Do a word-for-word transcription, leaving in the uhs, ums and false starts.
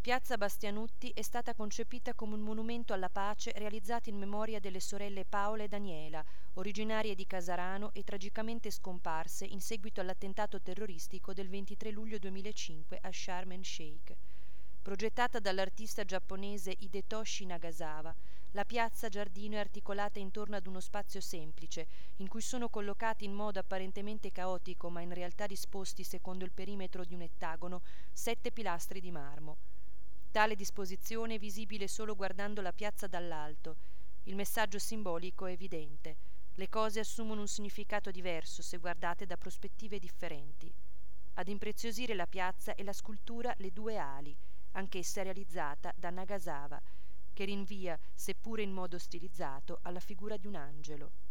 Piazza Bastianutti è stata concepita come un monumento alla pace realizzato in memoria delle sorelle Paola e Daniela, originarie di Casarano e tragicamente scomparse in seguito all'attentato terroristico del ventitré luglio duemilacinque a Sharm el Sheikh. Progettata dall'artista giapponese Hidetoshi Nagasawa, la piazza giardino è articolata intorno ad uno spazio semplice, in cui sono collocati in modo apparentemente caotico, ma in realtà disposti secondo il perimetro di un ettagono, sette pilastri di marmo. Tale disposizione è visibile solo guardando la piazza dall'alto. Il messaggio simbolico è evidente. Le cose assumono un significato diverso se guardate da prospettive differenti. Ad impreziosire la piazza è la scultura Le due ali, anch'essa realizzata da Nagasawa, che rinvia, seppure in modo stilizzato, alla figura di un angelo.